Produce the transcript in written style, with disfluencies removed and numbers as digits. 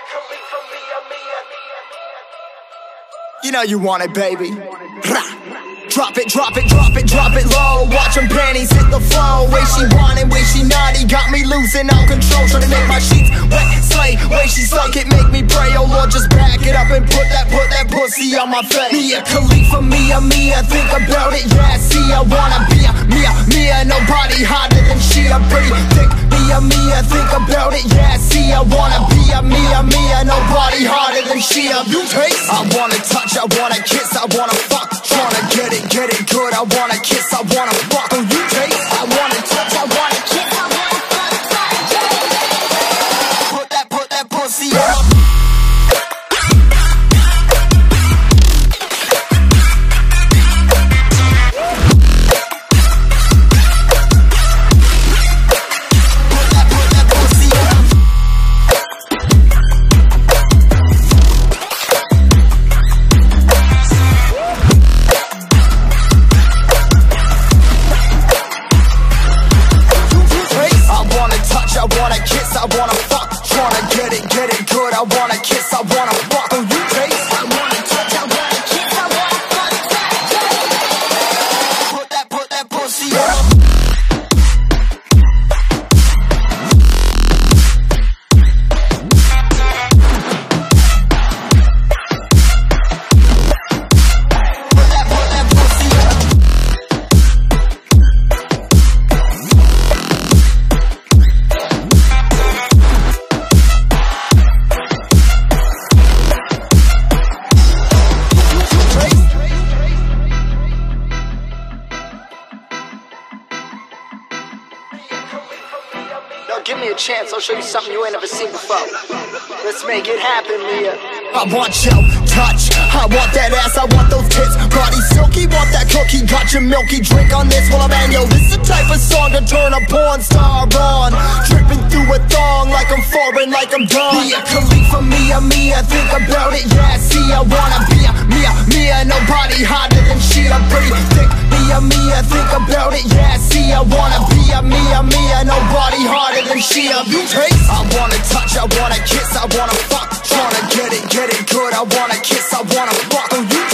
You know you want it, baby. Drop it, drop it, drop it, drop it low. Watch them panties hit the flow. Way she wantin', way she naughty, got me losing all control. Tryna make my sheets wet, slay. Way she suck it, make me pray. Oh Lord, just back it up and put that pussy on my face. Mia Khalifa, Mia, think about it, yeah. See, I wanna be a Mia, nobody hotter than she. A pretty thick Mia, think about it, yeah. See, I wanna be a Mia, nobody hotter than she. You taste? I wanna touch, I wanna kiss, I wanna fuck. Tryna get it good, I wanna kiss, I wanna fuck. Oh, you taste? I wanna touch, I wanna kiss, I wanna fuck. Put that pussy on my give me a chance, I'll show you something you ain't never seen before. Let's make it happen, Mia. I want your touch, I want that ass, I want those tits. Body silky, want that cookie, got your milky drink on this while I'm at yo. This is the type of song to turn a porn star on. Dripping through a thong like I'm foreign, like I'm done. Mia Khalifa, Mia, think about it, yeah. See, I wanna be a Mia, nobody hotter than she. A pretty thick Mia, think about it, yeah. See, I wanna be a Mia, nobody hotter than she. You taste? I wanna touch, I wanna kiss, I wanna fuck. Tryna get it good, I wanna kiss, I wanna fuck. Oh, you